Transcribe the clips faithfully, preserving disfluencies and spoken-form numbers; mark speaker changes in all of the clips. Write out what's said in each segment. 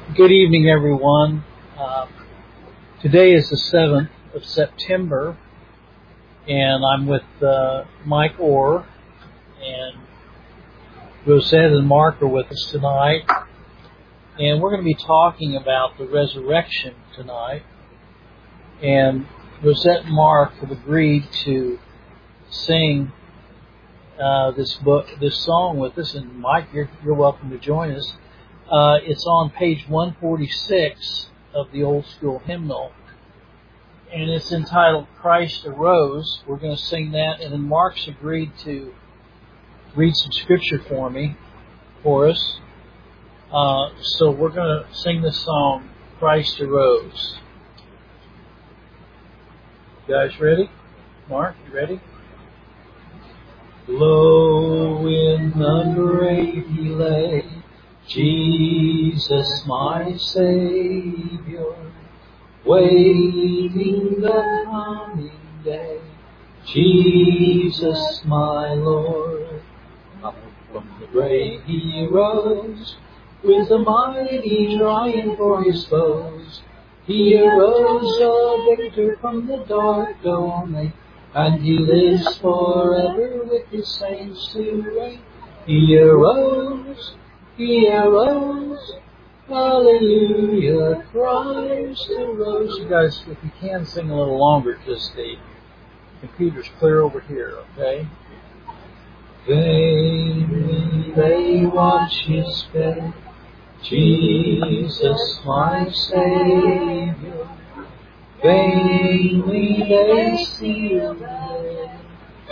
Speaker 1: Good evening, everyone. Uh, today is the seventh of September, and I'm with uh, Mike Orr, and Rosette and Mark are with us tonight, and we're going to be talking about the resurrection tonight. And Rosette and Mark have agreed to sing uh, this book, this song with us, and Mike, you're, you're welcome to join us. Uh, it's on page one forty-six of the Old School Hymnal, and it's entitled Christ Arose. We're going to sing that, and then Mark's agreed to read some scripture for me, for us. Uh, so we're going to sing this song, Christ Arose. You guys ready? Mark, you ready? Low in the grave he lay, Jesus my Savior, waiting the coming day. Jesus my Lord, up from the grave he rose, with a mighty triumph for his foes. He arose a victor from the dark domain, and he lives forever with his saints to reign. He arose, he arose, hallelujah, Christ arose. You guys, if you can, sing a little longer, because the computer's clear over here, okay? Vainly they watch his bed, Jesus my Savior. Vainly they seal the dead,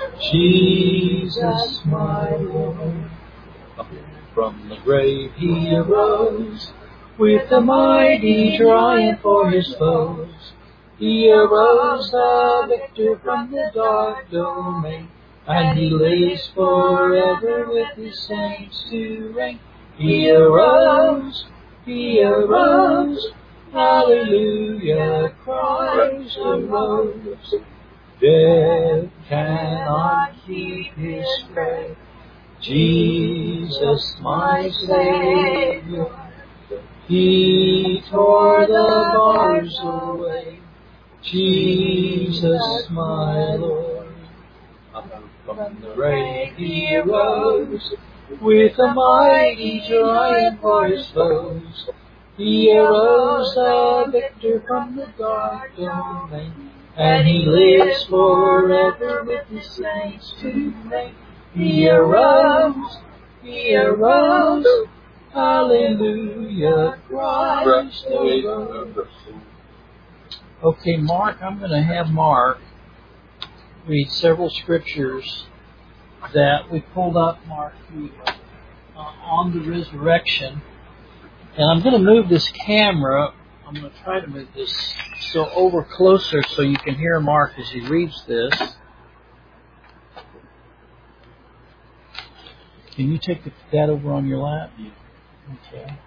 Speaker 1: Jesus my Lord. From the grave he arose, with a mighty triumph for his foes. He arose a victor from the dark domain, and he lives forever with his saints to reign. He arose, he arose, hallelujah, Christ arose. Death cannot keep his prey, Jesus my Savior. He tore the bars away, Jesus my Lord. Up from the grave he arose, with a mighty triumph for his foes. He arose a victor from the dark domain, and he lives forever with his saints to reign. He arose, he arose, hallelujah, Christ arose. Okay, Mark, I'm going to have Mark read several scriptures that we pulled up, Mark, uh, on the resurrection. And I'm going to move this camera, I'm going to try to move this so over closer so you can hear Mark as he reads this. Can you take the, that over on your lap? Okay.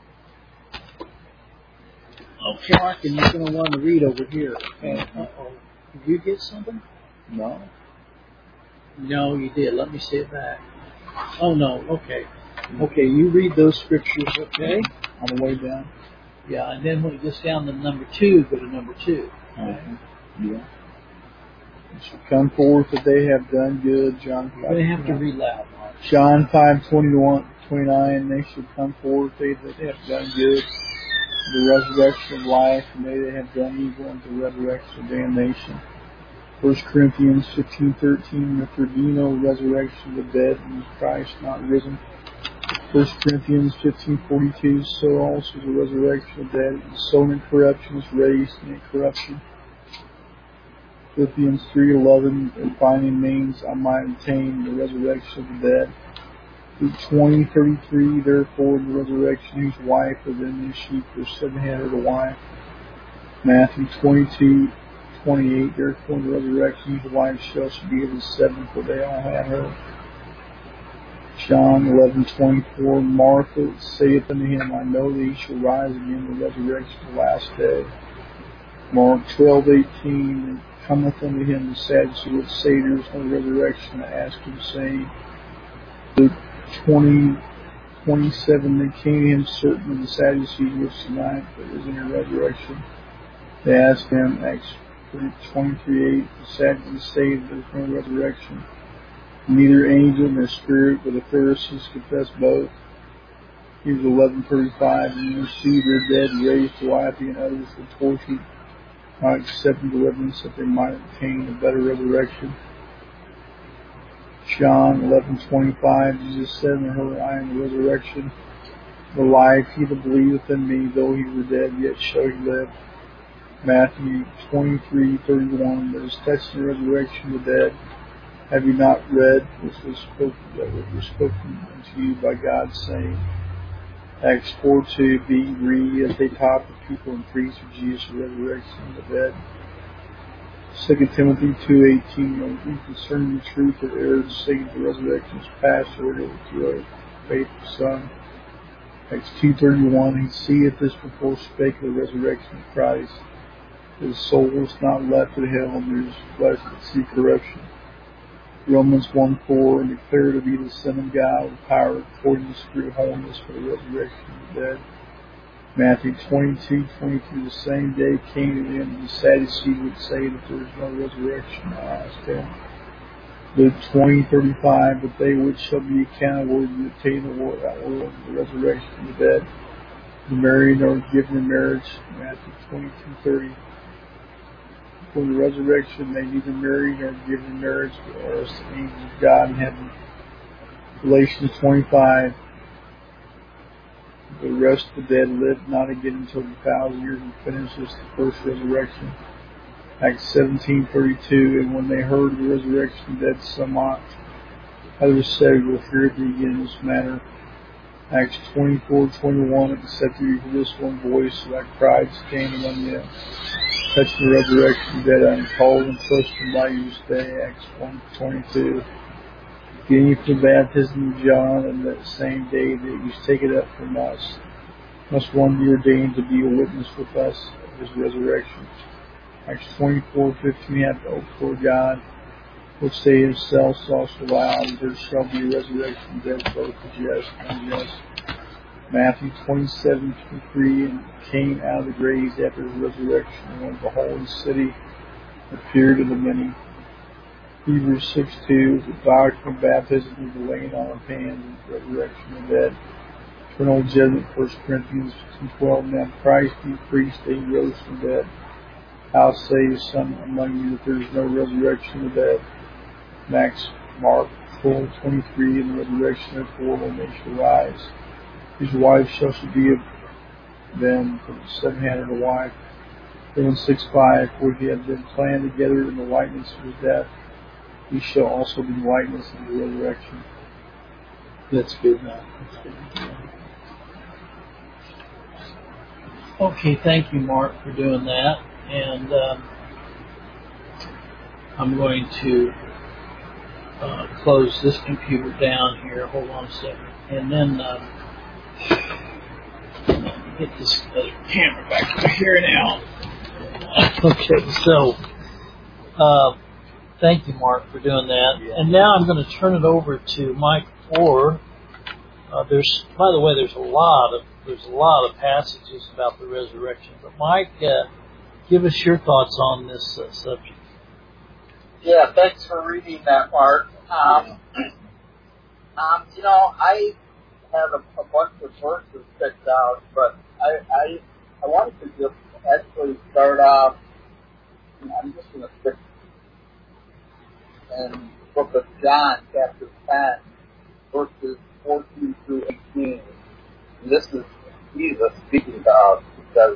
Speaker 1: Okay, Mark, and you're going to want to read over here. Okay. Uh-oh. Did you get something?
Speaker 2: No.
Speaker 1: No, you did. Let me see it back. Oh, no. Okay. Okay, you read those scriptures, okay?
Speaker 2: On the way down?
Speaker 1: Yeah, and then when it gets down to number two, go to number two. Okay?
Speaker 2: Uh-huh. Yeah. It shall come forth that they have done good, John five.
Speaker 1: They have to read loud, Mark.
Speaker 2: John five twenty-one, twenty-nine, they shall come forth, they that have done good, the resurrection of life, and they that have done evil, and the resurrection of damnation. First Corinthians fifteen thirteen, if there be no resurrection of the dead, and Christ not risen. First Corinthians fifteen forty-two, so also the resurrection of the dead, sown in corruption is raised in incorruption. Philippians three eleven, and finding means I might attain the resurrection of the dead. Luke twenty thirty-three, therefore in the resurrection whose wife was in his sheep was seven-headed a wife. Matthew twenty-two twenty-eight, therefore in the resurrection whose wife shall she be of the seven, for they all had her. John eleven twenty-four, Martha saith unto him, I know that he shall rise again in the resurrection of the last day. Mark twelve eighteen, cometh unto him the Sadducees with satyrs on the resurrection, and asked him, saying, Luke twenty twenty-seven, they came to him certain of the Sadducees which denied there is any resurrection. They asked him, Acts twenty-three eight, the Sadducees say that there is no resurrection. Neither angel nor spirit, but the Pharisees confess both. Hebrews eleven thirty-five, and you see their dead raised to life, and others were tortured, not accepting deliverance that they might obtain a better resurrection. John eleven twenty-five, Jesus said unto her, I am the resurrection, the life. He that believeth in me, though he were dead, yet shall he live. Matthew twenty-three thirty-one, there is touching the resurrection of the dead. Have you not read which was spoken, that was spoken unto you by God, saying, Acts four two, being grieved as they taught the people and preached of Jesus' resurrection of the dead. Second Timothy two eighteen, concerning the truth of errors, saying the resurrection is past, order to a faithful Son. Acts two thirty-one, he seeth this before spake of the resurrection of Christ. His soul is not left in hell, and there is flesh that see corruption. Romans one four, and declare to be the Son of God with power according to the Spirit of holiness for the resurrection of the dead. Matthew twenty-two twenty-two, the same day came to them the Sadducees would say that there is no resurrection. I asked them. Luke twenty thirty-five, but they which shall be accounted worthy to obtain the world, that world, the resurrection of the dead, the married or given in marriage. Matthew twenty-two thirty. For the resurrection they neither marry nor give in marriage, but are as the angels of God in heaven. Galatians twenty-five. The rest of the dead lived not again until the thousand years and finishes the first resurrection. Acts seventeen thirty-two. And when they heard of the resurrection of the dead, some mocked. Others said, we'll hear thee again in this manner. Acts twenty-four twenty-one. Except you hear this one voice, so I cried, stand among them. Touch the resurrection that I am called and trusted by you this day. Acts one twenty-two. Beginning from the baptism of John, and that same day that you take it up from us, must one be ordained to be a witness with us of his resurrection. Acts twenty-four fifteen. Have to hope for God, which they themselves also allow, that there shall be a resurrection of dead, both the just and unjust. Matthew twenty-seven twenty-three, and came out of the graves after his resurrection, and went to the holy city, appeared to the many. Hebrews six two, the doctrine of baptism is the laying on of hands and the resurrection of the dead. Eternal judgment, First Corinthians fifteen twelve, now Christ be priest, that he rose from the dead. How say some among you that there is no resurrection of the dead? Max Mark four twenty-three, and the resurrection of the poor when they shall rise. His wife shall she be of them, for the seven handed a wife. Romans six five, for he had been planned together in the likeness of his death, he shall also be likeness in the resurrection.
Speaker 1: That's good now. That's good. Okay, thank you, Mark, for doing that. And um, I'm going to uh, close this computer down here. Hold on a second. And then um, get this other camera back over here now. Okay, so uh, thank you, Mark, for doing that. Yeah. And now I'm going to turn it over to Mike Orr. Uh, there's, by the way, there's a lot of there's a lot of passages about the resurrection. But Mike, uh, give us your thoughts on this uh, subject.
Speaker 3: Yeah, thanks for reading that, Mark. Um, um, you know, I have a, a bunch of verses picked out, but I, I I wanted to just actually start off. I'm just going to stick in the book of John, chapter ten, verses fourteen through eighteen. And this is Jesus speaking to us. He says,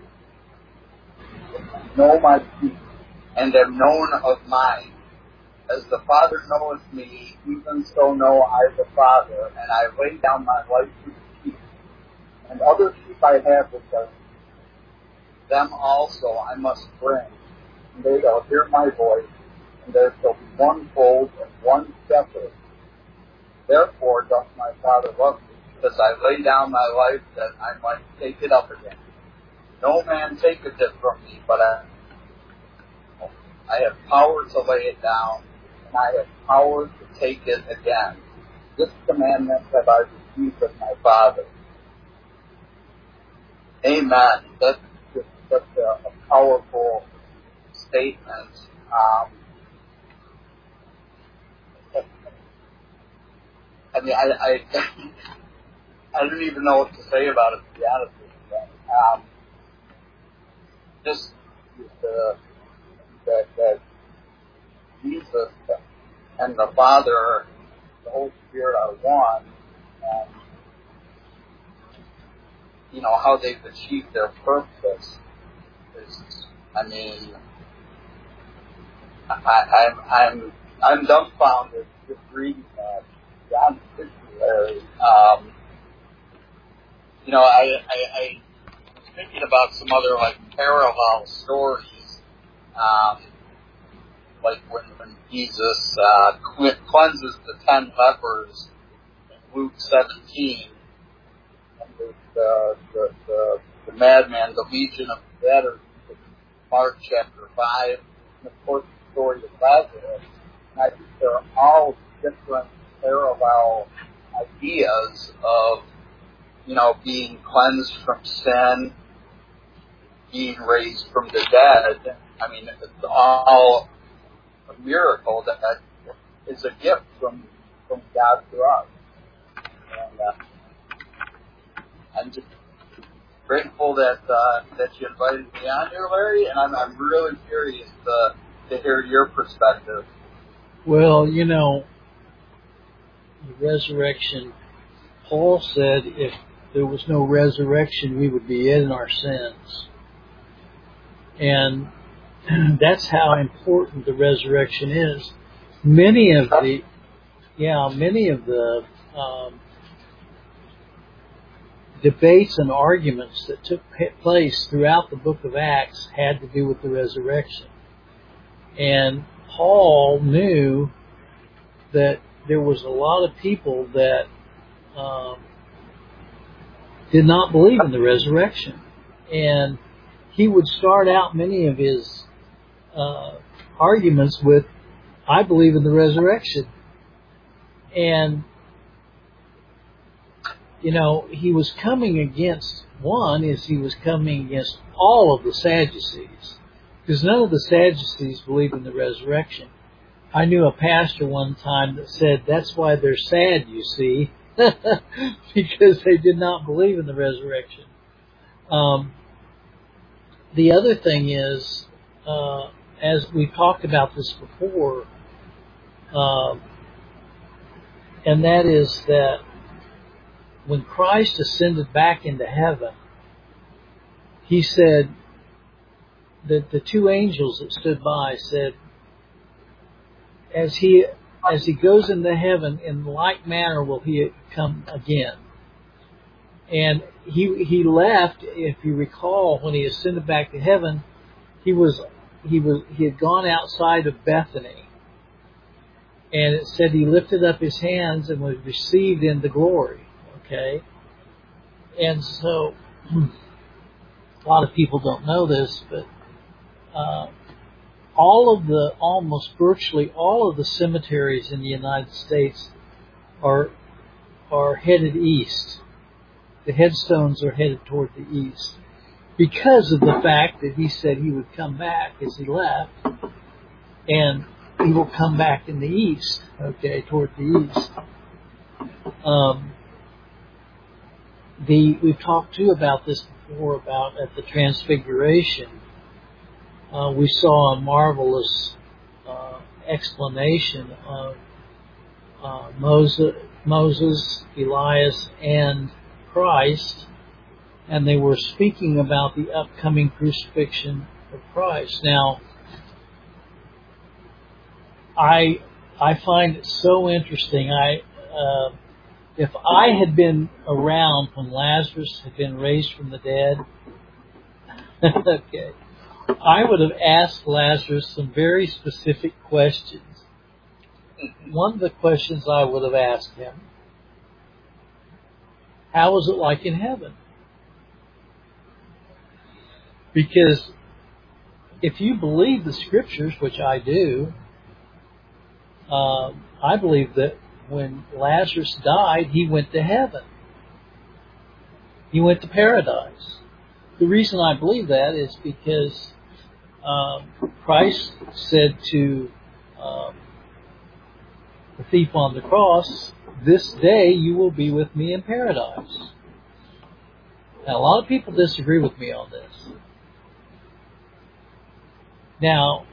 Speaker 3: know my sheep, and am known of mine. As the Father knoweth me, even so know I the Father, and I lay down my life for the sheep. And other sheep I have with them, them also I must bring, and they shall hear my voice, and there shall be one fold and one shepherd. Therefore doth my Father love me, because I lay down my life that I might take it up again. No man taketh it from me, but I, I have power to lay it down, and I have power to take it again. This commandment have I even my Father. Amen. That's just such a, a powerful statement. Um, I mean, I, I, I don't even know what to say about it, to be honest with you. Um, just the, that, that Jesus and the Father, the Holy Spirit are one, and, you know, how they've achieved their purpose is, I mean, I, I'm, I'm, I'm dumbfounded just reading that. John particularly, um, you know, I, I, I was thinking about some other, like, parallel stories, um, like when, when Jesus uh, cleanses the ten lepers in Luke seventeen, and the, the, the, the, the madman, the legion of the dead, or Mark chapter five, and of course the story of Lazarus. And I think they're all different parallel ideas of, you know, being cleansed from sin, being raised from the dead. I mean, it's all a miracle that is a gift from from God to us. And uh, I'm just grateful that uh, that you invited me on here, Larry, and I'm, I'm really curious to, to hear your perspective.
Speaker 1: Well, you know, the resurrection, Paul said if there was no resurrection, we would be in our sins. And that's how important the resurrection is. Many of the, yeah, many of the um, debates and arguments that took place throughout the book of Acts had to do with the resurrection. And Paul knew that there was a lot of people that um, did not believe in the resurrection. And he would start out many of his uh, arguments with, I believe in the resurrection. And, you know, he was coming against, one is he was coming against all of the Sadducees. Because none of the Sadducees believe in the resurrection. I knew a pastor one time that said, that's why they're sad, you see, because they did not believe in the resurrection. Um, the other thing is, uh, as we talked about this before, uh, and that is that when Christ ascended back into heaven, he said that the two angels that stood by said, as he as he goes into heaven, in like manner will he come again. And he he left, if you recall, when he ascended back to heaven, he was he was he had gone outside of Bethany. And it said he lifted up his hands and was received into glory. Okay? And so a lot of people don't know this, but uh, all of the, almost virtually all of the cemeteries in the United States are are headed east. The headstones are headed toward the east because of the fact that he said he would come back as he left, and he will come back in the east, okay, toward the east. Um, the we've talked too about this before, about at the Transfiguration. Uh, we saw a marvelous uh, explanation of uh, Moses, Moses, Elias, and Christ, and they were speaking about the upcoming crucifixion of Christ. Now, I I find it so interesting. I uh, if I had been around when Lazarus had been raised from the dead, okay, I would have asked Lazarus some very specific questions. One of the questions I would have asked him, how was it like in heaven? Because if you believe the Scriptures, which I do, uh, I believe that when Lazarus died, he went to heaven. He went to paradise. The reason I believe that is because um, Christ said to um, the thief on the cross, "This day you will be with me in paradise." Now, a lot of people disagree with me on this. Now,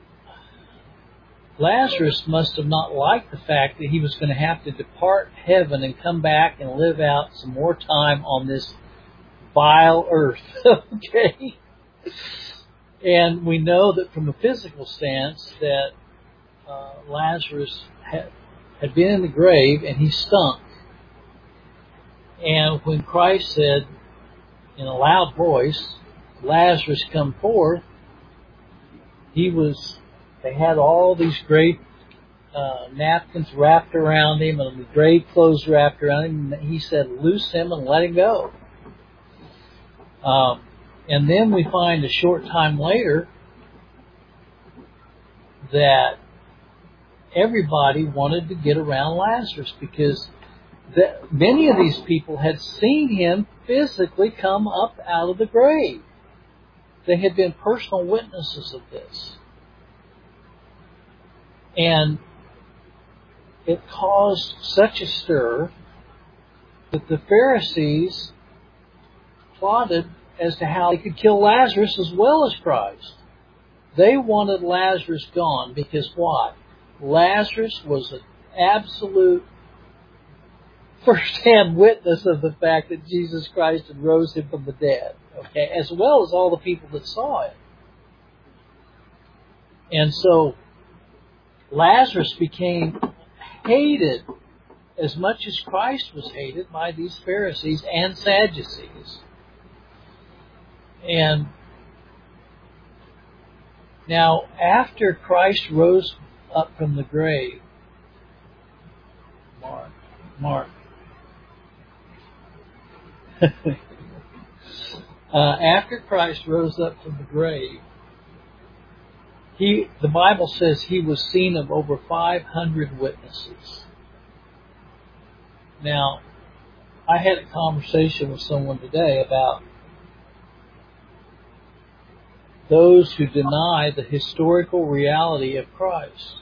Speaker 1: Lazarus must have not liked the fact that he was going to have to depart heaven and come back and live out some more time on this vile earth. Okay? And we know that from a physical stance that uh, Lazarus had, had been in the grave and he stunk. And when Christ said in a loud voice, "Lazarus, come forth," he was... They had all these great uh, napkins wrapped around him and the grave clothes wrapped around him. And he said, "Loose him and let him go." Um, and then we find a short time later that everybody wanted to get around Lazarus because the, many of these people had seen him physically come up out of the grave. They had been personal witnesses of this. And it caused such a stir that the Pharisees plotted as to how they could kill Lazarus as well as Christ. They wanted Lazarus gone because what? Lazarus was an absolute first-hand witness of the fact that Jesus Christ had rose him from the dead, okay, as well as all the people that saw it. And so Lazarus became hated as much as Christ was hated by these Pharisees and Sadducees. And now, after Christ rose up from the grave, Mark, Mark, uh, after Christ rose up from the grave, He, the Bible says he was seen of over five hundred witnesses. Now, I had a conversation with someone today about those who deny the historical reality of Christ.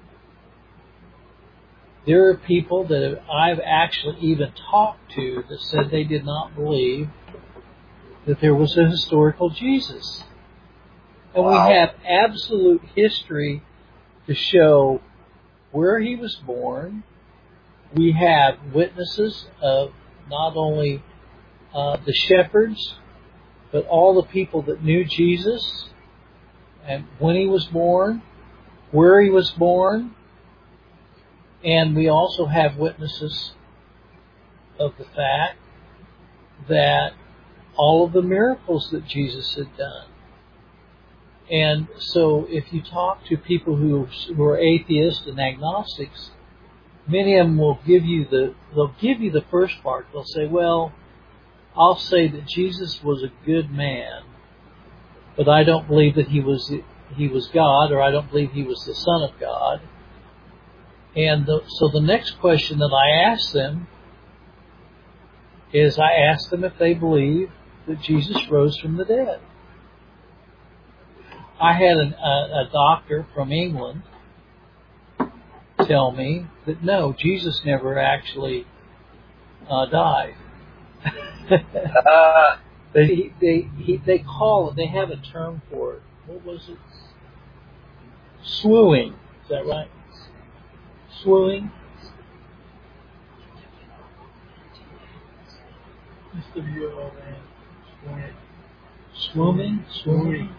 Speaker 1: There are people that I've actually even talked to that said they did not believe that there was a historical Jesus. And
Speaker 3: Wow.
Speaker 1: we have absolute history to show where he was born. We have witnesses of not only uh, the shepherds, but all the people that knew Jesus, and when he was born, where he was born. And we also have witnesses of the fact that all of the miracles that Jesus had done. And so if you talk to people who, who are atheists and agnostics, many of them will give you the, they'll give you the first part. They'll say, well, I'll say that Jesus was a good man, but I don't believe that he was, he was God, or I don't believe he was the Son of God. And the, so the next question that I ask them is I ask them if they believe that Jesus rose from the dead. I had an, a, a doctor from England tell me that no, Jesus never actually uh, died.
Speaker 3: uh,
Speaker 1: they they he, they call it. They have a term for it. What was it? Swooning. Is that right? Swooning. Swimming. Swooning.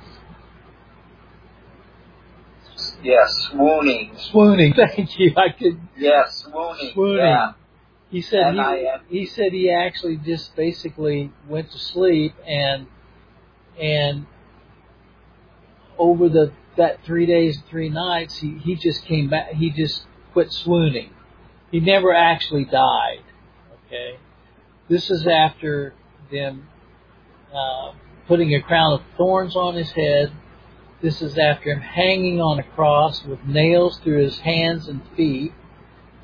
Speaker 3: Yes, swooning.
Speaker 1: Swooning. Thank you. I could.
Speaker 3: Yes, swooning.
Speaker 1: Swooning.
Speaker 3: Yeah.
Speaker 1: He said
Speaker 3: And
Speaker 1: he,
Speaker 3: I, uh,
Speaker 1: he said he actually just basically went to sleep and and over the that three days three nights he, he just came back. He just quit swooning. He never actually died. Okay, this is after them uh, putting a crown of thorns on his head. This is after him hanging on a cross with nails through his hands and feet,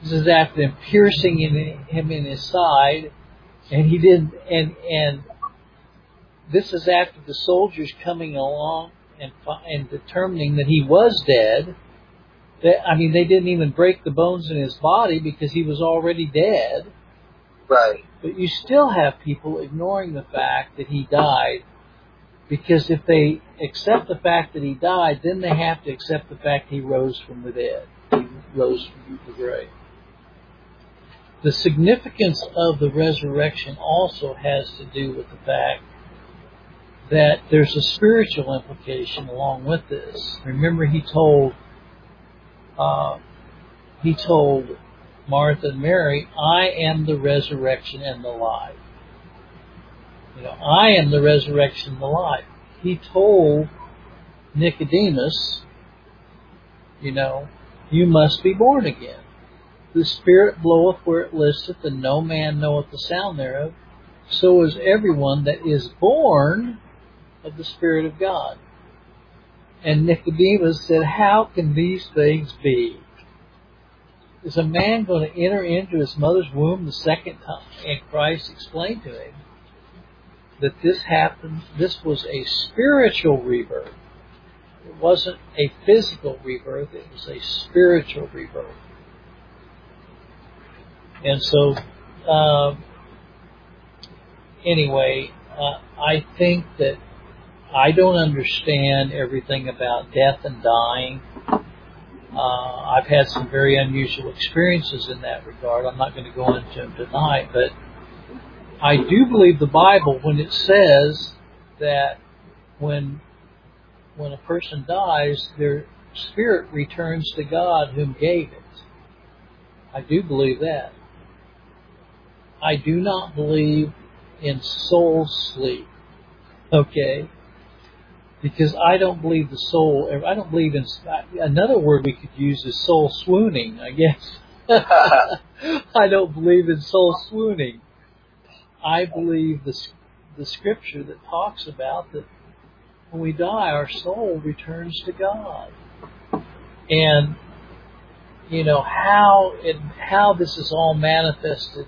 Speaker 1: This is after them piercing in, him in his side, and he didn't. And and this is after the soldiers coming along and and determining that he was dead. That, I mean, they didn't even break the bones in his body because he was already dead.
Speaker 3: Right.
Speaker 1: But you still have people ignoring the fact that he died, because if they accept the fact that he died, then they have to accept the fact he rose from the dead. He rose from the grave. The significance of the resurrection also has to do with the fact that there's a spiritual implication along with this. Remember, he told uh, he told Martha and Mary, "I am the resurrection and the life." You know, I am the resurrection and the life. He told Nicodemus, you know, you must be born again. The Spirit bloweth where it listeth, and no man knoweth the sound thereof. So is everyone that is born of the Spirit of God. And Nicodemus said, how can these things be? Is a man going to enter into his mother's womb the second time? And Christ explained to him that this happened, this was a spiritual rebirth. It wasn't a physical rebirth, it was a spiritual rebirth. And so, uh, anyway, uh, I think that I don't understand everything about death and dying. Uh, I've had some very unusual experiences in that regard. I'm not going to go into them tonight, but I do believe the Bible when it says that when when a person dies, their spirit returns to God whom gave it. I do believe that. I do not believe in soul sleep, okay? Because I don't believe the soul, I don't believe in, another word we could use is soul swooning, I guess. I don't believe in soul swooning. I believe the, the scripture that talks about that when we die, our soul returns to God. And, you know, how it, how this is all manifested.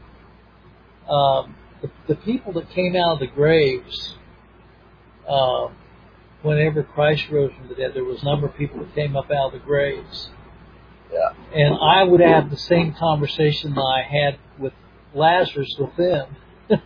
Speaker 1: Um, the, the people that came out of the graves, uh, whenever Christ rose from the dead, there was a number of people that came up out of the graves.
Speaker 3: Yeah.
Speaker 1: And I would have the same conversation that I had with Lazarus with them.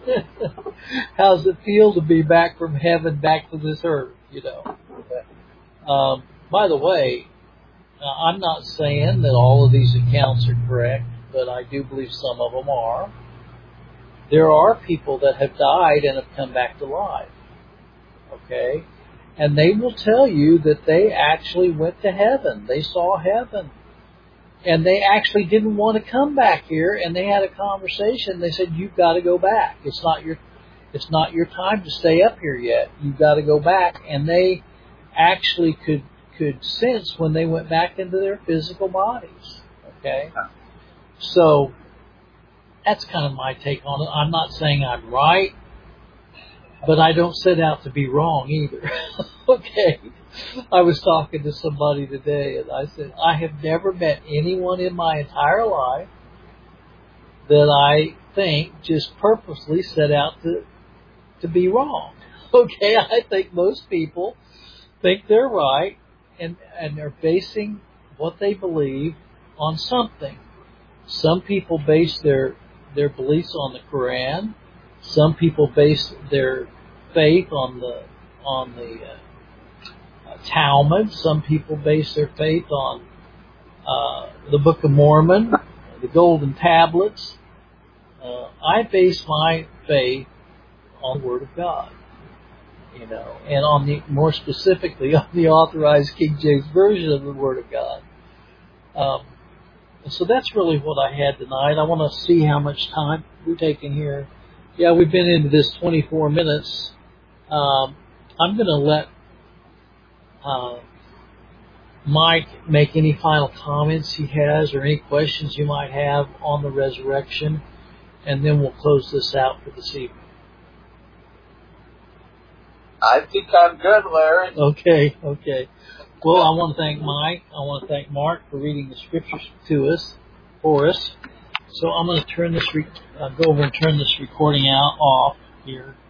Speaker 1: How's it feel to be back from heaven, back to this earth, you know? Um, by the way, I'm not saying that all of these accounts are correct, but I do believe some of them are. There are people that have died and have come back to life. Okay? And they will tell you that they actually went to heaven. They saw heaven. And they actually didn't want to come back here, and they had a conversation. They said, you've got to go back. It's not your it's not your time to stay up here yet. You've got to go back. And they actually could could sense when they went back into their physical bodies. Okay? So that's kind of my take on it. I'm not saying I'm right, but I don't set out to be wrong either. Okay. I was talking to somebody today, and I said, I have never met anyone in my entire life that I think just purposely set out to to be wrong. Okay, I think most people think they're right, and, and they're basing what they believe on something. Some people base their their beliefs on the Quran. Some people base their faith on the on the uh, Talmud. Some people base their faith on uh, the Book of Mormon, the Golden Tablets. Uh, I base my faith on the Word of God, you know, and on the more specifically on the authorized King James version of the Word of God. Um, and so that's really what I had tonight. I want to see how much time we're taking here. Yeah, we've been into this twenty-four minutes. Um, I'm going to let Uh, Mike make any final comments he has or any questions you might have on the resurrection, and then we'll close this out for this evening.
Speaker 3: I think I'm good, Larry.
Speaker 1: Okay, okay. Well, I want to thank Mike. I want to thank Mark for reading the scriptures to us. for us. So I'm going to turn this, re- uh, go over and turn this recording out off here.